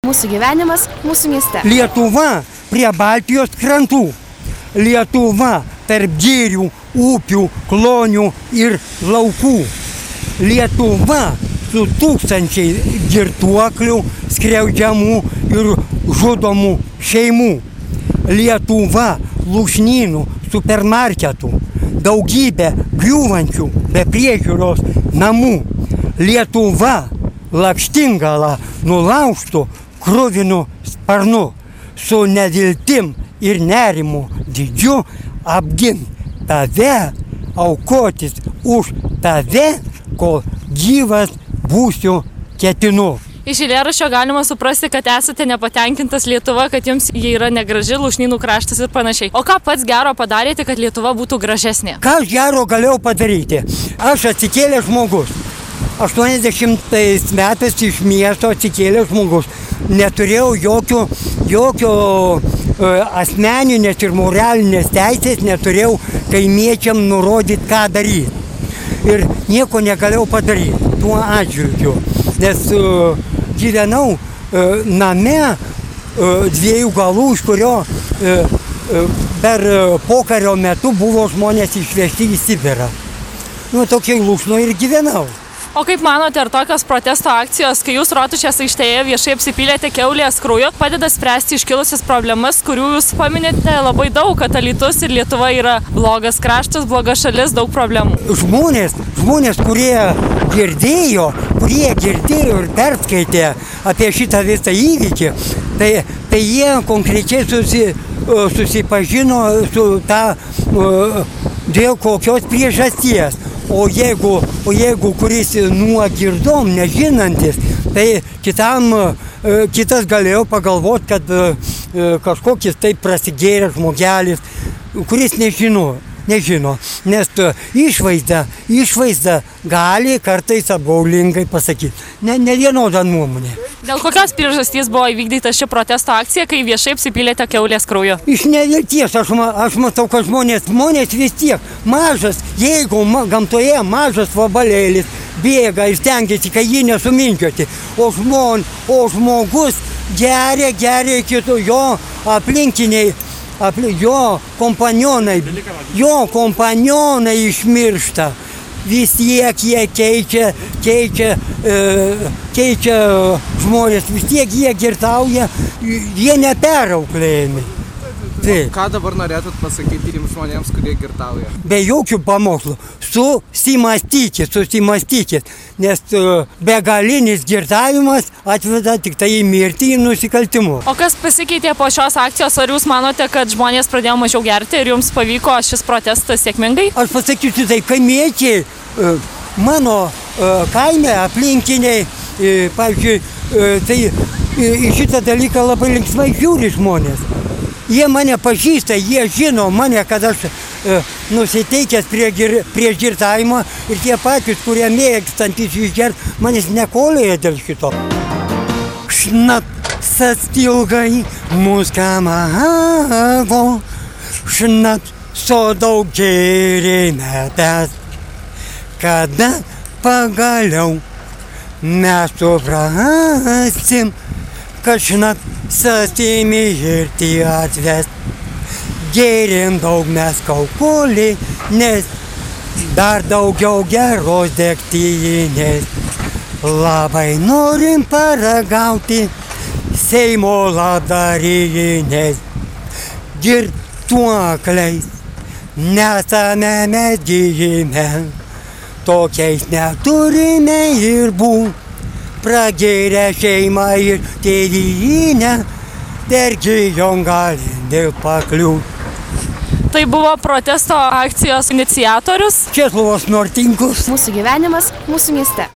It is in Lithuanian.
Mūsų gyvenimas, mūsų mieste. Lietuva prie Baltijos krantų. Lietuva tarp girių, upių, klonių ir laukų. Lietuva su tūkstančiai girtuoklių, skriaudžiamų ir žudomų šeimų. Lietuva lūšnynų, supermarketų, daugybė griūvančių be priežiūros namų. Lietuva lakštingala nulaužtų kruvinu sparnu, su neviltim ir nerimu didžiu apgint tave, aukotis už tave, kol gyvas būsiu ketinu. Iš eilėraščio galima suprasti, kad esate nepatenkintas Lietuva, kad jums jie yra negraži, lūšnynų kraštas ir panašiai. O ką pats gero padarėte, kad Lietuva būtų gražesnė? Ką aš gero galėjau padaryti? Aš atsikėlęs žmogus. 80 metais iš miesto atsikėlęs žmogus. Neturėjau jokio asmeninės ir moralinės teisės, neturėjau kaimiečiam nurodyti, ką daryti. Ir nieko negalėjau padaryti tuo atžvilgiu, nes gyvenau name dviejų galų, iš kurio per pokario metu buvo žmonės išvežti į Sibirą. Tokiai lūšnoj ir gyvenau. O kaip manote, ar tokios protesto akcijos, kai jūs Rotušės aikštėje viešai apsipylėte kiaulės krauju, padeda spręsti iškilusias problemas, kurių jūs paminėte labai daug, kad Alytus ir Lietuva yra blogas kraštas, bloga šalis, daug problemų? Žmonės, kurie girdėjo ir perskaitė apie šitą visą įvykį, tai jie konkrečiai susipažino su ta dėl kokios priežasties. O jeigu kuris nuogirdom, nežinantis, tai kitas galėjo pagalvoti, kad kažkokis taip prasigėręs žmogelis, kuris nežino, nes išvaizda gali kartais apgaulingai pasakyti. Ne vienoda nuomonė. Dėl kokios priežasties buvo įvykdyta ši protesto akcija, kai viešai apsipylėte kiaulės krauju? Iš nevilties, aš matau, kad žmonės vis tiek mažas, jeigu gamtoje mažas vabalėlis bėga ir stengiasi, kad jį nesuminčioti, o žmogus geria kitų, jo aplinkiniai, jo kompanionai išmiršta. Vis tiek jie keičia žmonės, vis tiek jie girtauja, jie neperauklėjami. Ką dabar norėtumėt pasakyti tiems žmonėms, kurie girtauja? Be jokių pamokslų. Susimastykit, nes begalinis girtavimas atveda tik tai į mirtį ir nusikaltimus. O kas pasikeitė po šios akcijos? Ar jūs manote, kad žmonės pradėjo mažiau gerti ir jums pavyko šis protestas sėkmingai? Aš pasakysiu tai, kaimiečiai, mano kaime aplinkiniai, pavyzdžiui, tai į šitą dalyką labai linksmai žiūri žmonės. Jie mane pažįsta, jie žino mane, kad aš nusiteikęs prieš girtavimą ir tie patys, kurie mėgstantys išgert, manęs nekolėja dėl šito. Šnapsas ilgai mus kamavo, šnapso daug gėrėme, bet kada pagaliau mes suprasim, kad šnapsas į mirtį atves. Gėrėm daug mes kaukolį, nes dar daugiau geros degtinės. Labai norim paragauti Seimo labdarinės. Girtuokliais nesame mes gimę, tokiais neturime ir būt. Pragėrę šeimą ir tėvynę, per gijom galim dėl pakliūt. Tai buvo protesto akcijos iniciatorius Česlovas Nortinkus. Mūsų gyvenimas, mūsų mieste.